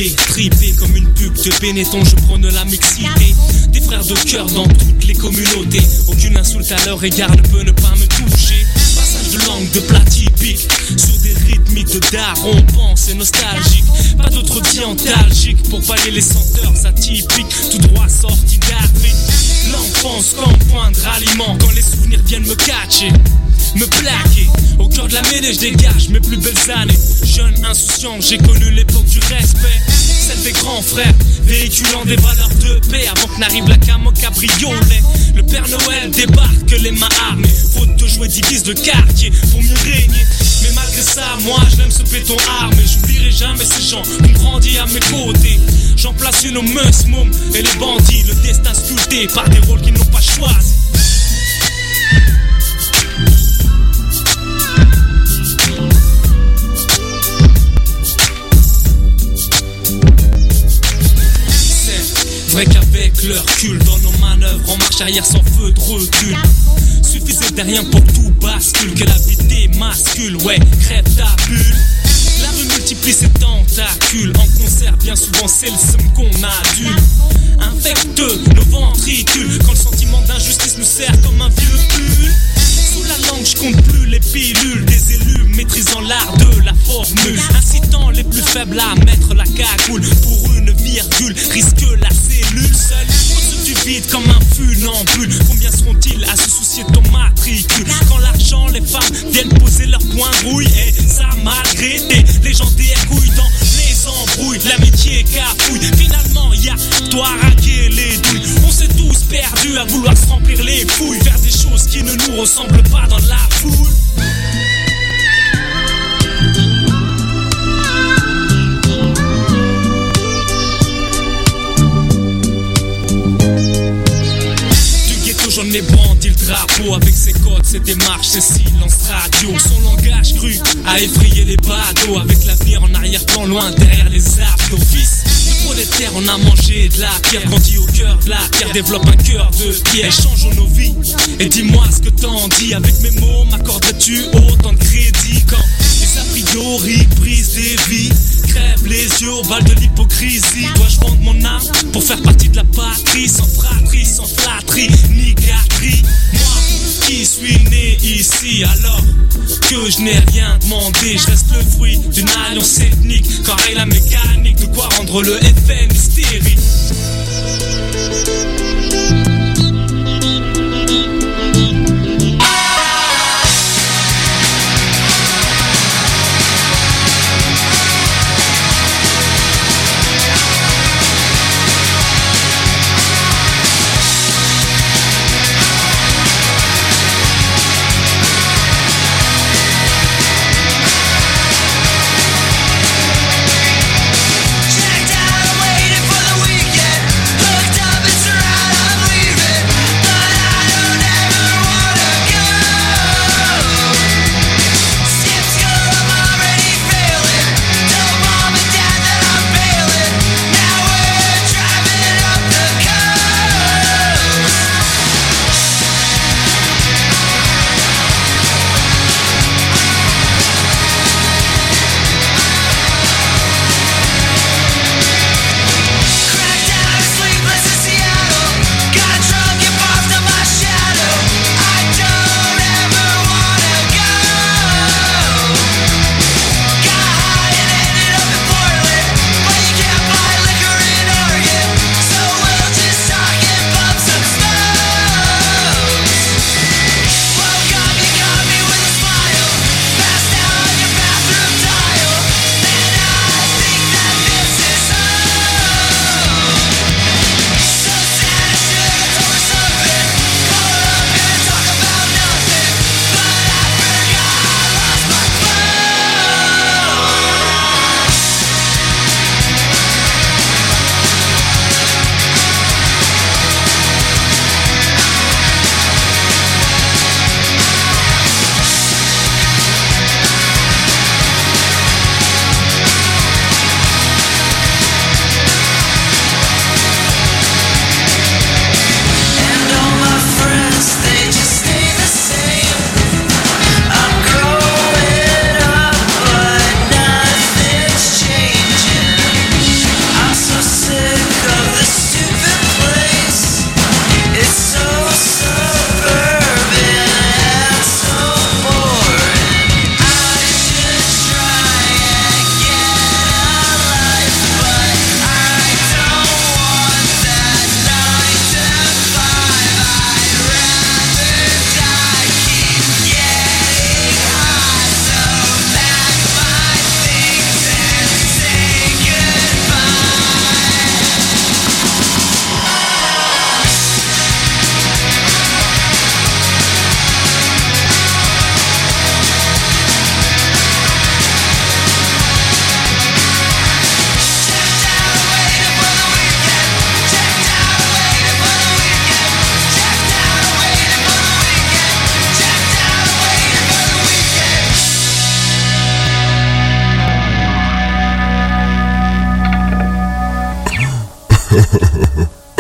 Tripé comme une pub de Benetton, je prône la mixité. Des frères de cœur dans toutes les communautés. Aucune insulte à leur égard ne peut ne pas me toucher. Passage de langue de plat typique sur des rythmiques de daron, pense et nostalgique. Pas d'autre dit antalgique pour pallier les senteurs atypiques. Tout droit sorti d'Afrique. L'enfance comme point de ralliement quand les souvenirs viennent me catcher, me plaquer. Au cœur de la mêlée je dégage mes plus belles années. Jeune, insouciant, j'ai connu l'époque du respect. Celle des grands frères, véhiculant des valeurs de paix. Avant que n'arrive la cam au cabriolet. Le Père Noël débarque les mains armées. Faute de jouer divise de quartier pour mieux régner. Mais malgré ça, moi je l'aime ce béton armé. J'oublierai jamais ces gens qui ont grandi à mes côtés. J'en place une aux meus, mômes et les bandits. Le destin sculpté par des rôles qu'ils n'ont pas choisis. Vrai qu'avec leur cul dans nos manœuvres, en marche arrière sans feu de recul. Suffisait de rien pour que tout bascule, que la vie démascule, ouais, crève ta bulle. La rue multiplie ses tentacules, en concert bien souvent c'est le seum qu'on adule. Infecte nos ventricules, quand le sentiment d'injustice nous sert comme un vieux pull. Sous la langue je compte plus les pilules des élus, maîtrisant l'art de la formule, incitant les plus faibles à mettre la cagoule. Pour une virgule, risque la cellule seule au-dessus du vide comme un funambule. Combien seront-ils à se soucier de ton matricule quand l'argent, les femmes viennent poser leur point rouille. Et ça malgré des légendaires couilles dans les embrouilles, l'amitié cafouille. Finalement y'a toi à raquer les douilles. On s'est tous perdus à vouloir se remplir les fouilles, faire des choses qui ne nous ressemblent pas dans la foule. J'en ai brandi le drapeau avec ses codes, ses démarches, ses silences radio. Son langage cru a effrayé les badauds, avec l'avenir en arrière-plan loin derrière les abdos. Fils de prolétaire, on a mangé de la pierre, grandi au cœur de la terre, développe un cœur de pierre. Échangeons nos vies et dis-moi ce que t'en dis. Avec mes mots, m'accorderais-tu autant de crédit quand les a priori brisent des vies, crèvent les yeux au bal de l'hypocrisie? Dois-je vendre mon âme pour faire partie de la patrie, sans fratrie, sans flatterie, ni gâterie? Moi qui suis né ici alors que je n'ai rien demandé, je reste le fruit d'une alliance ethnique. Quand règle la mécanique, de quoi rendre le FN hystérique. Away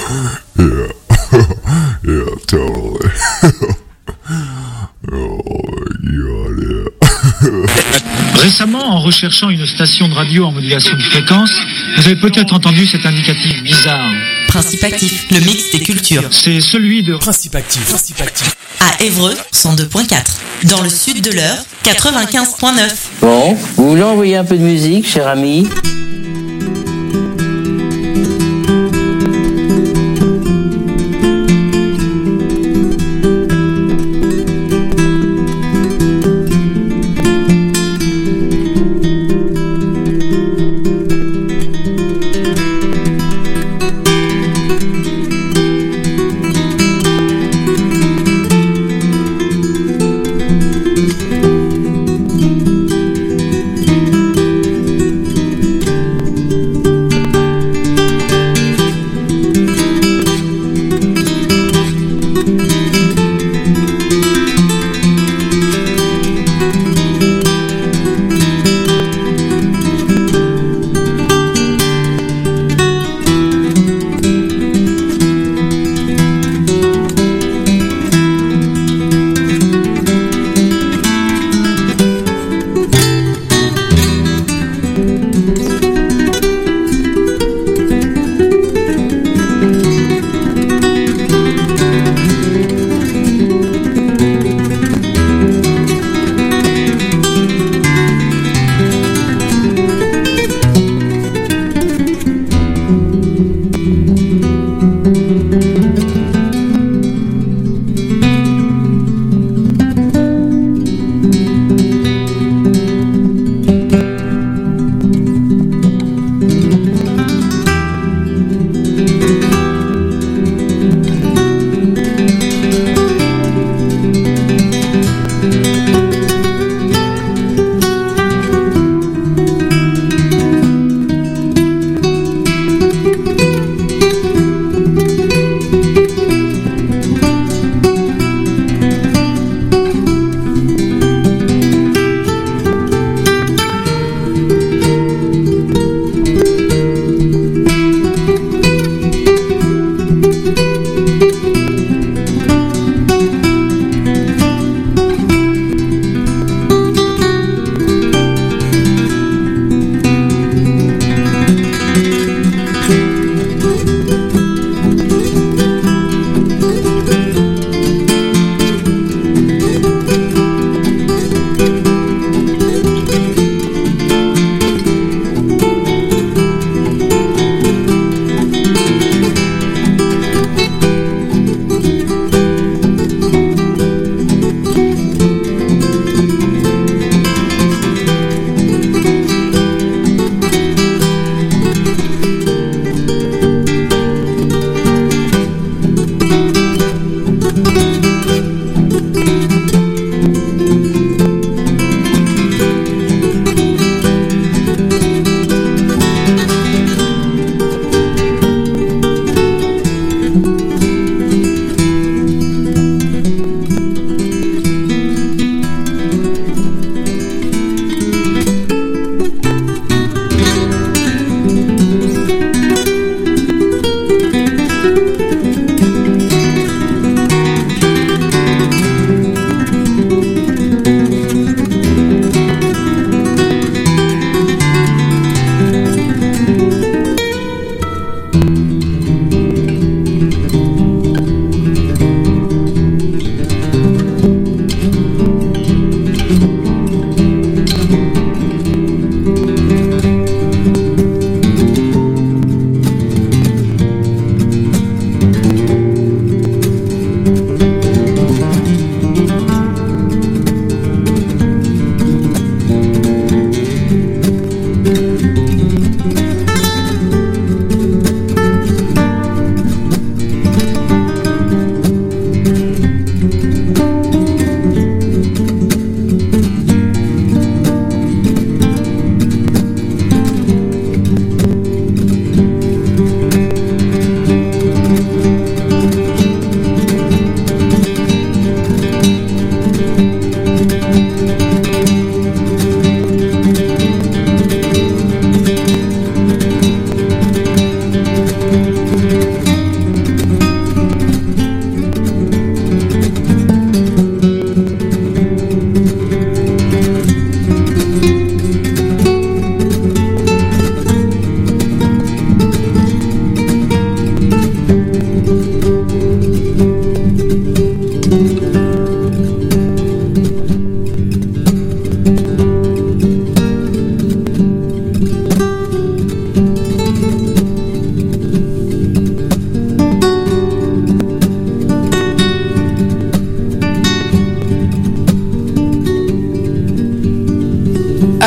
Yeah, totally. Oh my god, yeah. Récemment, en recherchant une station de radio en modulation de fréquence, vous avez peut-être entendu cet indicatif bizarre. Principe actif, le mix des cultures. C'est celui de Principe actif. À Évreux, 102.4. Dans le sud de l'Eure, 95.9. Bon, vous voulez envoyer un peu de musique, cher ami ?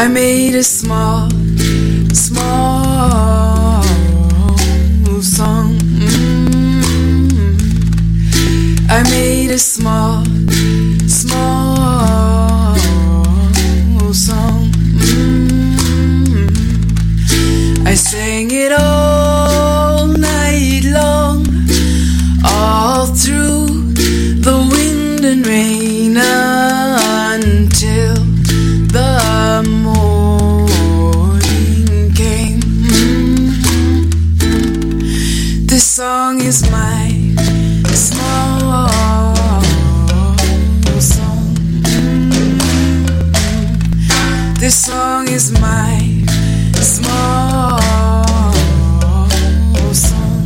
I made a small song. I made a small song. I sang it all night long, all through the wind and rain until the morning came. This song is my small song. This song is my small song.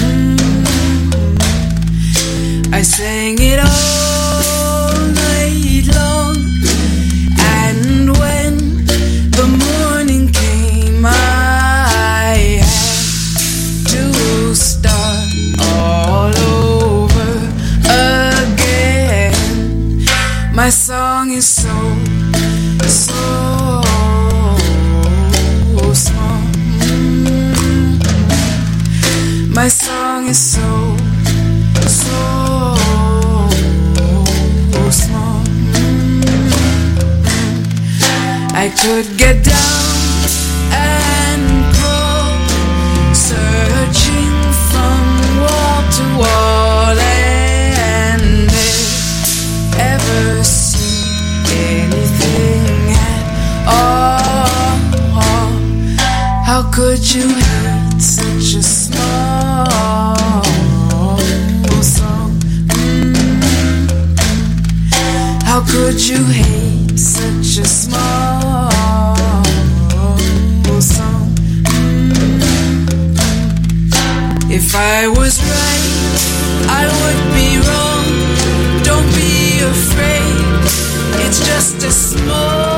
I sang it all night long, and when the morning came, I had to start all over again. My song is so small. My song is so small. I could get down and crawl, searching from wall to wall, and ever see anything at all. How could you hate such a small song? How could you hate such a small song? If I was right, I would be wrong. Don't be afraid, it's just a small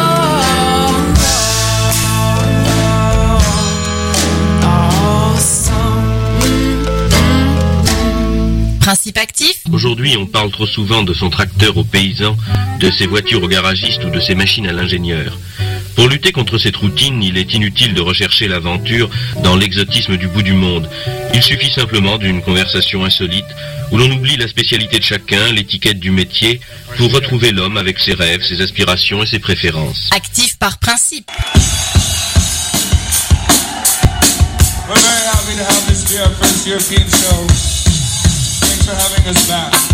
Principe actif. Aujourd'hui, on parle trop souvent de son tracteur aux paysans, de ses voitures aux garagistes ou de ses machines à l'ingénieur. Pour lutter contre cette routine, il est inutile de rechercher l'aventure dans l'exotisme du bout du monde. Il suffit simplement d'une conversation insolite où l'on oublie la spécialité de chacun, l'étiquette du métier, pour retrouver l'homme avec ses rêves, ses aspirations et ses préférences. Actif par principe. We're very happy to have this be our first European show. Thanks for having us back.